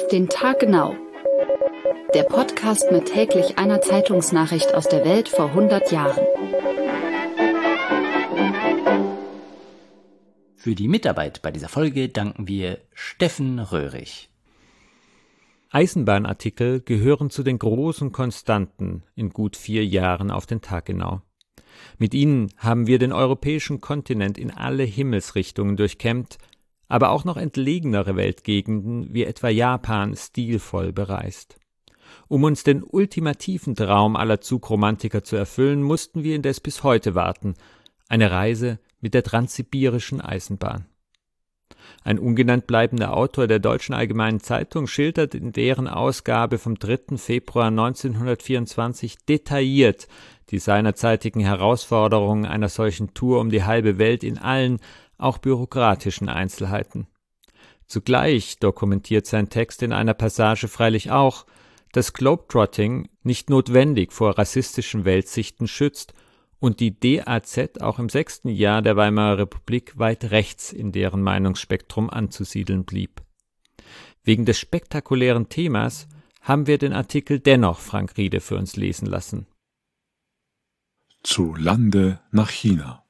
den Tag genau. Der Podcast mit täglich einer Zeitungsnachricht aus der Welt vor 100 Jahren. Für die Mitarbeit bei dieser Folge danken wir Steffen Röhrig. Eisenbahnartikel gehören zu den großen Konstanten in gut 4 Jahren auf den Tag genau. Mit ihnen haben wir den europäischen Kontinent in alle Himmelsrichtungen durchkämmt, aber auch noch entlegenere Weltgegenden wie etwa Japan stilvoll bereist. Um uns den ultimativen Traum aller Zugromantiker zu erfüllen, mussten wir indes bis heute warten, eine Reise mit der transsibirischen Eisenbahn. Ein ungenannt bleibender Autor der Deutschen Allgemeinen Zeitung schildert in deren Ausgabe vom 3. Februar 1924 detailliert die seinerzeitigen Herausforderungen einer solchen Tour um die halbe Welt in allen, auch bürokratischen Einzelheiten. Zugleich dokumentiert sein Text in einer Passage freilich auch, dass Globetrotting nicht notwendig vor rassistischen Weltsichten schützt und die DAZ auch im 6. Jahr der Weimarer Republik weit rechts in deren Meinungsspektrum anzusiedeln blieb. Wegen des spektakulären Themas haben wir den Artikel dennoch Frank Riede für uns lesen lassen. Zu Lande nach China.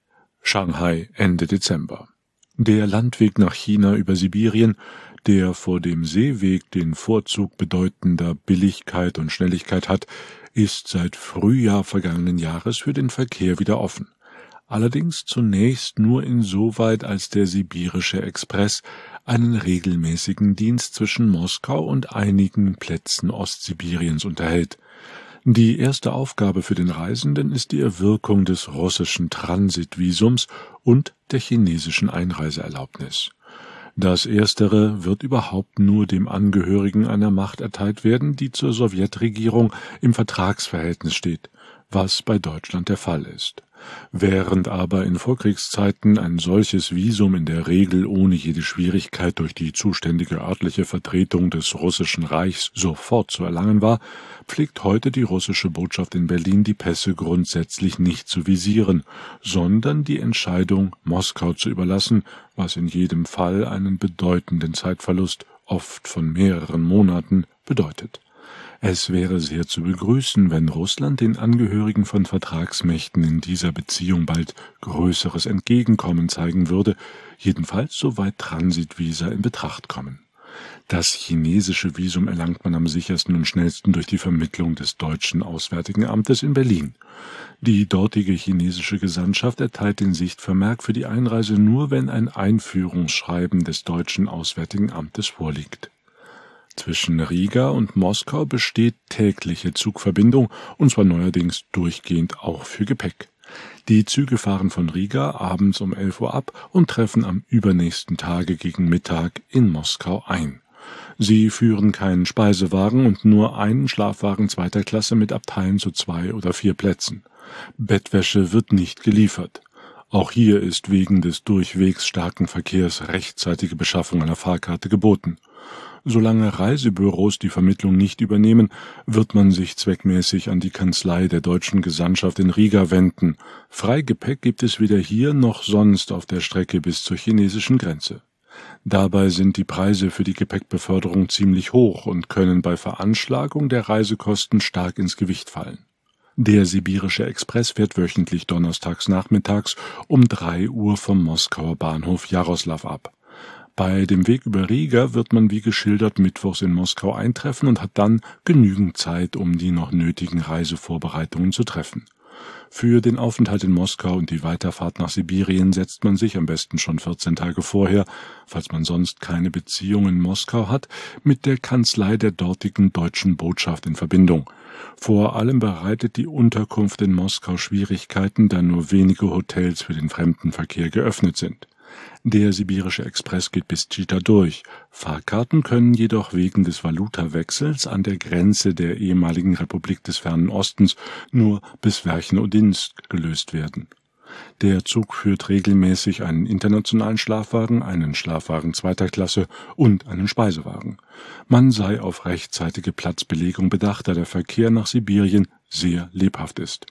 Shanghai Ende Dezember. Der Landweg nach China über Sibirien, der vor dem Seeweg den Vorzug bedeutender Billigkeit und Schnelligkeit hat, ist seit Frühjahr vergangenen Jahres für den Verkehr wieder offen. Allerdings zunächst nur insoweit, als der Sibirische Express einen regelmäßigen Dienst zwischen Moskau und einigen Plätzen Ostsibiriens unterhält. Die erste Aufgabe für den Reisenden ist die Erwirkung des russischen Transitvisums und der chinesischen Einreiseerlaubnis. Das Erstere wird überhaupt nur dem Angehörigen einer Macht erteilt werden, die zur Sowjetregierung im Vertragsverhältnis steht, was bei Deutschland der Fall ist. Während aber in Vorkriegszeiten ein solches Visum in der Regel ohne jede Schwierigkeit durch die zuständige örtliche Vertretung des Russischen Reichs sofort zu erlangen war, pflegt heute die russische Botschaft in Berlin die Pässe grundsätzlich nicht zu visieren, sondern die Entscheidung Moskau zu überlassen, was in jedem Fall einen bedeutenden Zeitverlust, oft von mehreren Monaten, bedeutet. Es wäre sehr zu begrüßen, wenn Russland den Angehörigen von Vertragsmächten in dieser Beziehung bald größeres Entgegenkommen zeigen würde, jedenfalls soweit Transitvisa in Betracht kommen. Das chinesische Visum erlangt man am sichersten und schnellsten durch die Vermittlung des deutschen Auswärtigen Amtes in Berlin. Die dortige chinesische Gesandtschaft erteilt den Sichtvermerk für die Einreise nur, wenn ein Einführungsschreiben des deutschen Auswärtigen Amtes vorliegt. Zwischen Riga und Moskau besteht tägliche Zugverbindung, und zwar neuerdings durchgehend auch für Gepäck. Die Züge fahren von Riga abends um 11 Uhr ab und treffen am übernächsten Tage gegen Mittag in Moskau ein. Sie führen keinen Speisewagen und nur einen Schlafwagen 2. Klasse mit Abteilen zu 2 oder 4 Plätzen. Bettwäsche wird nicht geliefert. Auch hier ist wegen des durchwegs starken Verkehrs rechtzeitige Beschaffung einer Fahrkarte geboten. Solange Reisebüros die Vermittlung nicht übernehmen, wird man sich zweckmäßig an die Kanzlei der deutschen Gesandtschaft in Riga wenden. Freigepäck gibt es weder hier noch sonst auf der Strecke bis zur chinesischen Grenze. Dabei sind die Preise für die Gepäckbeförderung ziemlich hoch und können bei Veranschlagung der Reisekosten stark ins Gewicht fallen. Der Sibirische Express fährt wöchentlich donnerstags nachmittags um 3 Uhr vom Moskauer Bahnhof Jaroslaw ab. Bei dem Weg über Riga wird man wie geschildert mittwochs in Moskau eintreffen und hat dann genügend Zeit, um die noch nötigen Reisevorbereitungen zu treffen. Für den Aufenthalt in Moskau und die Weiterfahrt nach Sibirien setzt man sich am besten schon 14 Tage vorher, falls man sonst keine Beziehung in Moskau hat, mit der Kanzlei der dortigen deutschen Botschaft in Verbindung. Vor allem bereitet die Unterkunft in Moskau Schwierigkeiten, da nur wenige Hotels für den Fremdenverkehr geöffnet sind. Der Sibirische Express geht bis Chita durch. Fahrkarten können jedoch wegen des Valutawechsels an der Grenze der ehemaligen Republik des Fernen Ostens nur bis Werchen-Odinsk gelöst werden. Der Zug führt regelmäßig einen internationalen Schlafwagen, einen Schlafwagen 2. Klasse und einen Speisewagen. Man sei auf rechtzeitige Platzbelegung bedacht, da der Verkehr nach Sibirien sehr lebhaft ist.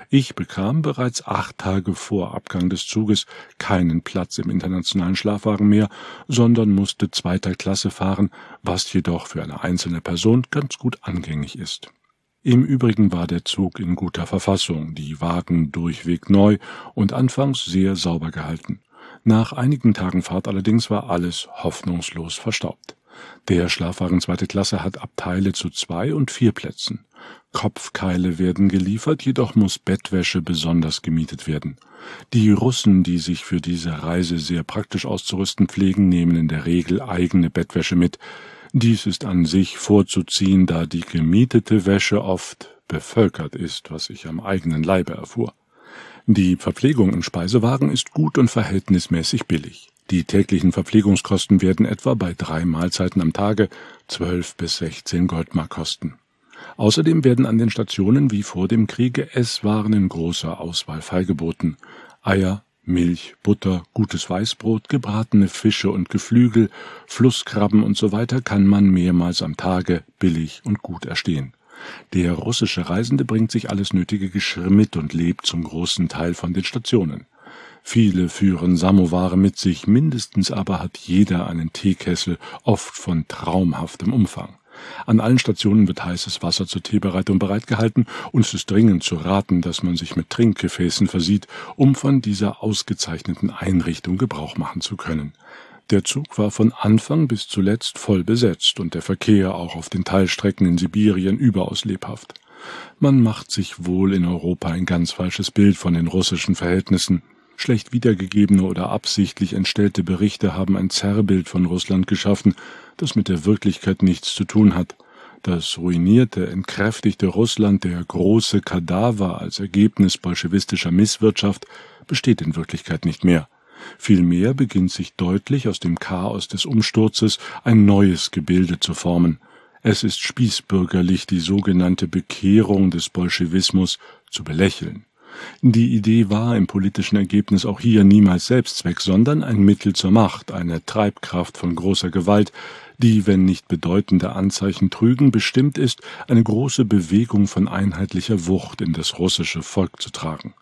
Ich bekam bereits 8 Tage vor Abgang des Zuges keinen Platz im internationalen Schlafwagen mehr, sondern musste 2. Klasse fahren, was jedoch für eine einzelne Person ganz gut angängig ist. Im Übrigen war der Zug in guter Verfassung, die Wagen durchweg neu und anfangs sehr sauber gehalten. Nach einigen Tagen Fahrt allerdings war alles hoffnungslos verstaubt. Der Schlafwagen 2. Klasse hat Abteile zu 2 und 4 Plätzen. Kopfkeile werden geliefert, jedoch muss Bettwäsche besonders gemietet werden. Die Russen, die sich für diese Reise sehr praktisch auszurüsten pflegen, nehmen in der Regel eigene Bettwäsche mit. Dies ist an sich vorzuziehen, da die gemietete Wäsche oft bevölkert ist, was ich am eigenen Leibe erfuhr. Die Verpflegung im Speisewagen ist gut und verhältnismäßig billig. Die täglichen Verpflegungskosten werden etwa bei 3 Mahlzeiten am Tage 12 bis 16 Goldmark kosten. Außerdem werden an den Stationen wie vor dem Kriege Esswaren in großer Auswahl feilgeboten. Eier, Milch, Butter, gutes Weißbrot, gebratene Fische und Geflügel, Flusskrabben usw. kann man mehrmals am Tage billig und gut erstehen. Der russische Reisende bringt sich alles nötige Geschirr mit und lebt zum großen Teil von den Stationen. Viele führen Samoware mit sich, mindestens aber hat jeder einen Teekessel, oft von traumhaftem Umfang. An allen Stationen wird heißes Wasser zur Teebereitung bereitgehalten und es ist dringend zu raten, dass man sich mit Trinkgefäßen versieht, um von dieser ausgezeichneten Einrichtung Gebrauch machen zu können. Der Zug war von Anfang bis zuletzt voll besetzt und der Verkehr auch auf den Teilstrecken in Sibirien überaus lebhaft. Man macht sich wohl in Europa ein ganz falsches Bild von den russischen Verhältnissen. Schlecht wiedergegebene oder absichtlich entstellte Berichte haben ein Zerrbild von Russland geschaffen, das mit der Wirklichkeit nichts zu tun hat. Das ruinierte, entkräftigte Russland, der große Kadaver als Ergebnis bolschewistischer Misswirtschaft, besteht in Wirklichkeit nicht mehr. Vielmehr beginnt sich deutlich aus dem Chaos des Umsturzes ein neues Gebilde zu formen. Es ist spießbürgerlich, die sogenannte Bekehrung des Bolschewismus zu belächeln. Die Idee war im politischen Ergebnis auch hier niemals Selbstzweck, sondern ein Mittel zur Macht, eine Treibkraft von großer Gewalt, die, wenn nicht bedeutende Anzeichen trügen, bestimmt ist, eine große Bewegung von einheitlicher Wucht in das russische Volk zu tragen.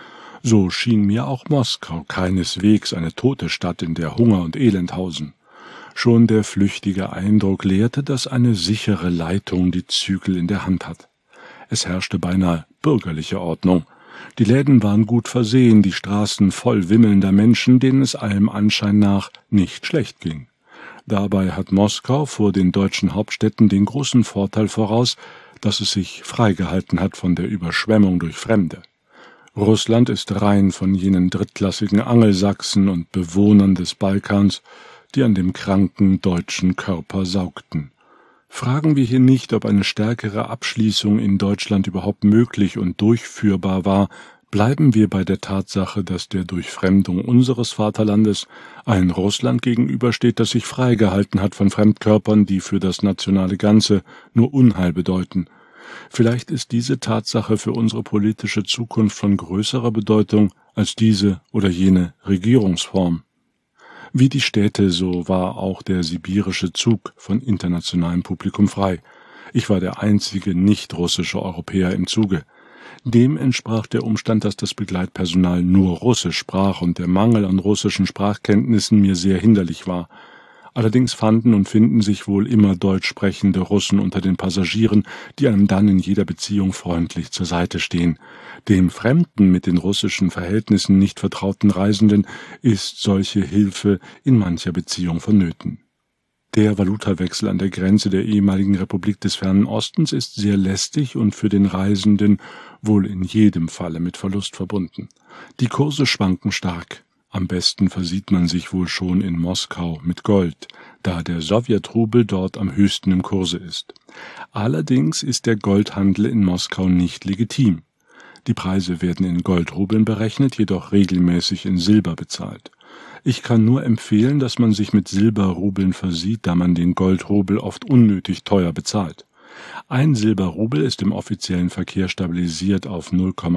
So schien mir auch Moskau keineswegs eine tote Stadt, in der Hunger und Elend hausen. Schon der flüchtige Eindruck lehrte, dass eine sichere Leitung die Zügel in der Hand hat. Es herrschte beinahe bürgerliche Ordnung. Die Läden waren gut versehen, die Straßen voll wimmelnder Menschen, denen es allem Anschein nach nicht schlecht ging. Dabei hat Moskau vor den deutschen Hauptstädten den großen Vorteil voraus, dass es sich freigehalten hat von der Überschwemmung durch Fremde. Russland ist rein von jenen drittklassigen Angelsachsen und Bewohnern des Balkans, die an dem kranken deutschen Körper saugten. Fragen wir hier nicht, ob eine stärkere Abschließung in Deutschland überhaupt möglich und durchführbar war, bleiben wir bei der Tatsache, dass der Durchfremdung unseres Vaterlandes ein Russland gegenübersteht, das sich freigehalten hat von Fremdkörpern, die für das nationale Ganze nur Unheil bedeuten. Vielleicht ist diese Tatsache für unsere politische Zukunft von größerer Bedeutung als diese oder jene Regierungsform. Wie die Städte, so war auch der sibirische Zug von internationalem Publikum frei. Ich war der einzige nicht-russische Europäer im Zuge. Dem entsprach der Umstand, dass das Begleitpersonal nur Russisch sprach und der Mangel an russischen Sprachkenntnissen mir sehr hinderlich war. Allerdings fanden und finden sich wohl immer deutsch sprechende Russen unter den Passagieren, die einem dann in jeder Beziehung freundlich zur Seite stehen. Dem fremden, mit den russischen Verhältnissen nicht vertrauten Reisenden ist solche Hilfe in mancher Beziehung vonnöten. Der Valutawechsel an der Grenze der ehemaligen Republik des Fernen Ostens ist sehr lästig und für den Reisenden wohl in jedem Falle mit Verlust verbunden. Die Kurse schwanken stark. Am besten versieht man sich wohl schon in Moskau mit Gold, da der Sowjetrubel dort am höchsten im Kurse ist. Allerdings ist der Goldhandel in Moskau nicht legitim. Die Preise werden in Goldrubeln berechnet, jedoch regelmäßig in Silber bezahlt. Ich kann nur empfehlen, dass man sich mit Silberrubeln versieht, da man den Goldrubel oft unnötig teuer bezahlt. Ein Silberrubel ist im offiziellen Verkehr stabilisiert auf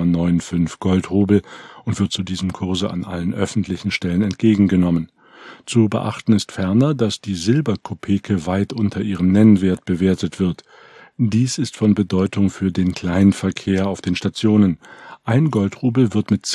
0,95 Goldrubel und wird zu diesem Kurse an allen öffentlichen Stellen entgegengenommen. Zu beachten ist ferner, dass die Silberkopeke weit unter ihrem Nennwert bewertet wird. Dies ist von Bedeutung für den Kleinverkehr auf den Stationen. Ein Goldrubel wird mit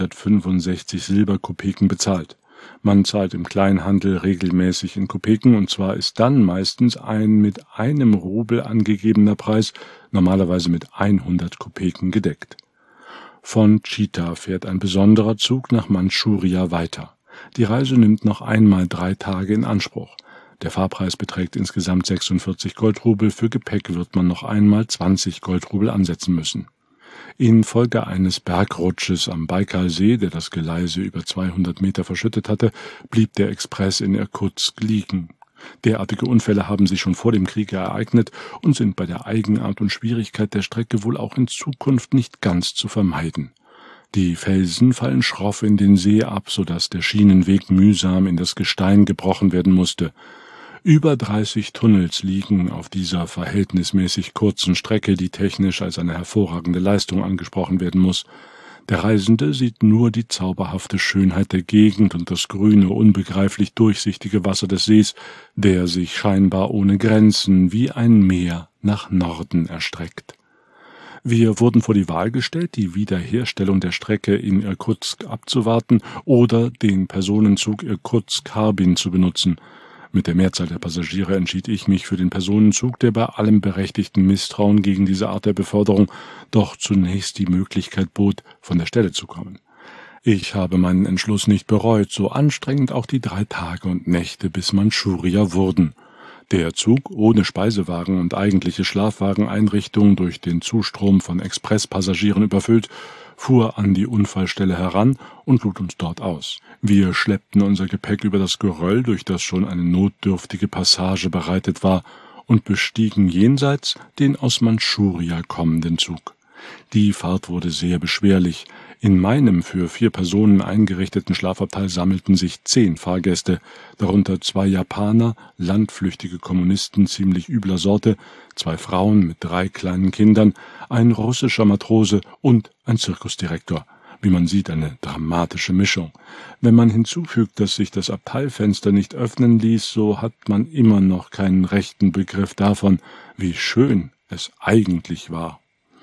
265 Silberkopeken bezahlt. Man zahlt im Kleinhandel regelmäßig in Kopeken, und zwar ist dann meistens ein mit einem Rubel angegebener Preis normalerweise mit 100 Kopeken gedeckt. Von Chita fährt ein besonderer Zug nach Mandschuria weiter. Die Reise nimmt noch einmal 3 Tage in Anspruch. Der Fahrpreis beträgt insgesamt 46 Goldrubel, für Gepäck wird man noch einmal 20 Goldrubel ansetzen müssen. Infolge eines Bergrutsches am Baikalsee, der das Geleise über 200 Meter verschüttet hatte, blieb der Express in Irkutsk liegen. Derartige Unfälle haben sich schon vor dem Krieg ereignet und sind bei der Eigenart und Schwierigkeit der Strecke wohl auch in Zukunft nicht ganz zu vermeiden. Die Felsen fallen schroff in den See ab, sodass der Schienenweg mühsam in das Gestein gebrochen werden musste. Über 30 Tunnels liegen auf dieser verhältnismäßig kurzen Strecke, die technisch als eine hervorragende Leistung angesprochen werden muss. Der Reisende sieht nur die zauberhafte Schönheit der Gegend und das grüne, unbegreiflich durchsichtige Wasser des Sees, der sich scheinbar ohne Grenzen wie ein Meer nach Norden erstreckt. Wir wurden vor die Wahl gestellt, die Wiederherstellung der Strecke in Irkutsk abzuwarten oder den Personenzug Irkutsk-Harbin zu benutzen. Mit der Mehrzahl der Passagiere entschied ich mich für den Personenzug, der bei allem berechtigten Misstrauen gegen diese Art der Beförderung doch zunächst die Möglichkeit bot, von der Stelle zu kommen. Ich habe meinen Entschluss nicht bereut, so anstrengend auch die 3 Tage und Nächte bis Mandschuria wurden. Der Zug, ohne Speisewagen und eigentliche Schlafwageneinrichtung, durch den Zustrom von Expresspassagieren überfüllt, fuhr an die Unfallstelle heran und lud uns dort aus. Wir schleppten unser Gepäck über das Geröll, durch das schon eine notdürftige Passage bereitet war, und bestiegen jenseits den aus Mandschuria kommenden Zug. Die Fahrt wurde sehr beschwerlich. In meinem für 4 Personen eingerichteten Schlafabteil sammelten sich 10 Fahrgäste, darunter 2 Japaner, landflüchtige Kommunisten ziemlich übler Sorte, 2 Frauen mit 3 kleinen Kindern, ein russischer Matrose und ein Zirkusdirektor. Wie man sieht, eine dramatische Mischung. Wenn man hinzufügt, dass sich das Abteilfenster nicht öffnen ließ, so hat man immer noch keinen rechten Begriff davon, wie schön es eigentlich war.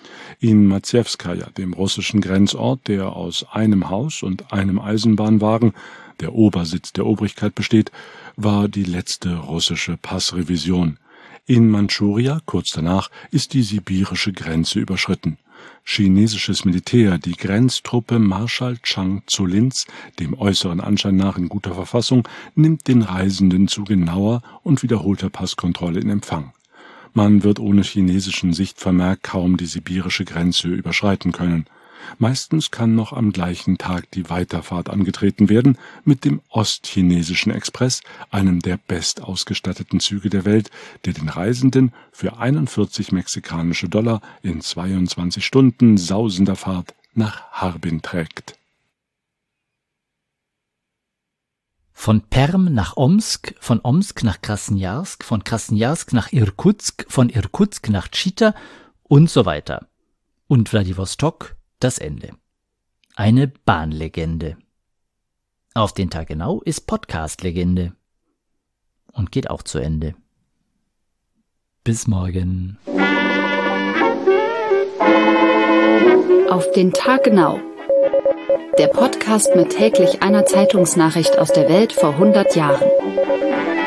In Matsjewskaja, dem russischen Grenzort, der aus einem Haus und einem Eisenbahnwagen, der Obersitz der Obrigkeit besteht, war die letzte russische Passrevision. In Mandschuria, kurz danach, ist die sibirische Grenze überschritten. Chinesisches Militär, die Grenztruppe Marschall Chang Zolins, dem äußeren Anschein nach in guter Verfassung, nimmt den Reisenden zu genauer und wiederholter Passkontrolle in Empfang. Man wird ohne chinesischen Sichtvermerk kaum die sibirische Grenze überschreiten können. Meistens kann noch am gleichen Tag die Weiterfahrt angetreten werden mit dem Ostchinesischen Express, einem der bestausgestatteten Züge der Welt, der den Reisenden für 41 mexikanische Dollar in 22 Stunden sausender Fahrt nach Harbin trägt. Von Perm nach Omsk, von Omsk nach Krasnojarsk, von Krasnojarsk nach Irkutsk, von Irkutsk nach Chita und so weiter. Und Wladiwostok das Ende. Eine Bahnlegende. Auf den Tag genau ist Podcast-Legende. Und geht auch zu Ende. Bis morgen. Auf den Tag genau. Der Podcast mit täglich einer Zeitungsnachricht aus der Welt vor 100 Jahren.